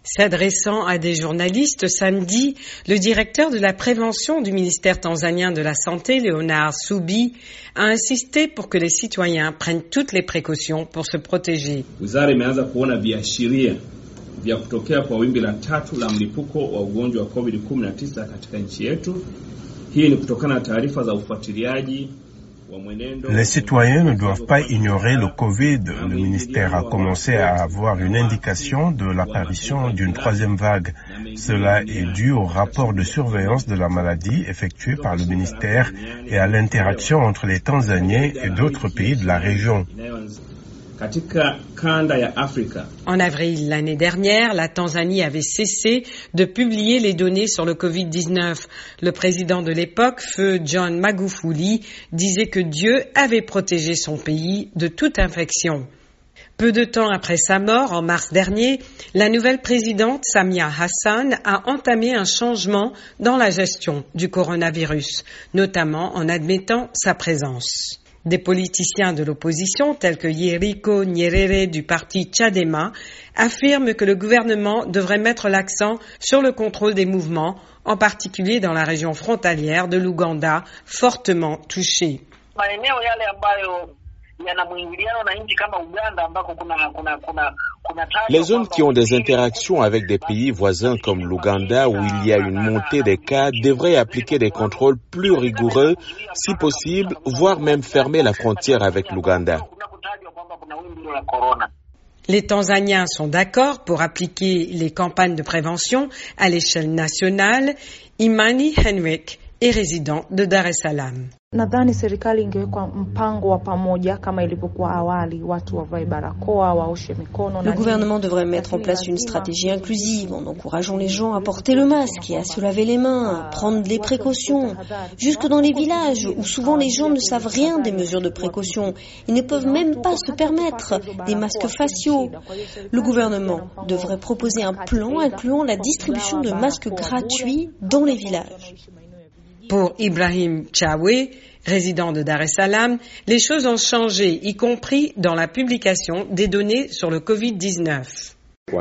S'adressant à des journalistes samedi, le directeur de la prévention du ministère tanzanien de la Santé, Leonard Subi, a insisté pour que les citoyens prennent toutes les précautions pour se protéger. Wizara imeanza kuona viashiria vya kutokea kwa wimbi la 3 la mlipuko wa ugonjwa wa COVID-19 katika nchi yetu. Hii ni kutokana na taarifa za ufuatiliaji. Les citoyens ne doivent pas ignorer le Covid. Le ministère a commencé à avoir une indication de l'apparition d'une 3e vague. Cela est dû au rapport de surveillance de la maladie effectué par le ministère et à l'interaction entre les Tanzaniens et d'autres pays de la région. En avril l'année dernière, la Tanzanie avait cessé de publier les données sur le Covid-19. Le président de l'époque, feu John Magufuli, disait que Dieu avait protégé son pays de toute infection. Peu de temps après sa mort, en mars dernier, la nouvelle présidente Samia Hassan a entamé un changement dans la gestion du coronavirus, notamment en admettant sa présence. Des politiciens de l'opposition, tels que Yeriko Nyerere du parti Chadema, affirment que le gouvernement devrait mettre l'accent sur le contrôle des mouvements, en particulier dans la région frontalière de l'Ouganda, fortement touchée. Les zones qui ont des interactions avec des pays voisins comme l'Ouganda, où il y a une montée des cas, devraient appliquer des contrôles plus rigoureux, si possible, voire même fermer la frontière avec l'Ouganda. Les Tanzaniens sont d'accord pour appliquer les campagnes de prévention à l'échelle nationale. Imani Henrik est résident de Dar es Salaam. Nadhani serikali ingeweka mpango wa pamoja kama ilivyokuwa awali, watu wavae barakoa, waoshe mikono. Le gouvernement devrait mettre en place une stratégie inclusive en encourageant les gens à porter le masque et à se laver les mains, à prendre des précautions. Jusque dans les villages où souvent les gens ne savent rien des mesures de précaution, ils ne peuvent même pas se permettre des masques faciaux. Le gouvernement devrait proposer un plan incluant la distribution de masques gratuits dans les villages. Pour Ibrahim Chawe, résident de Dar es Salaam, les choses ont changé, y compris dans la publication des données sur le Covid-19.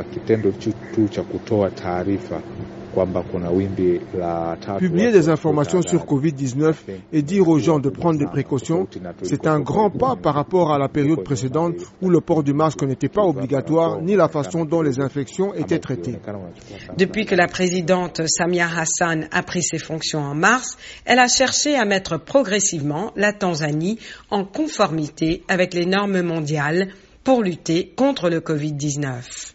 Publier des informations sur Covid-19 et dire aux gens de prendre des précautions, c'est un grand pas par rapport à la période précédente où le port du masque n'était pas obligatoire ni la façon dont les infections étaient traitées. Depuis que la présidente Samia Hassan a pris ses fonctions en mars, elle a cherché à mettre progressivement la Tanzanie en conformité avec les normes mondiales pour lutter contre le Covid-19.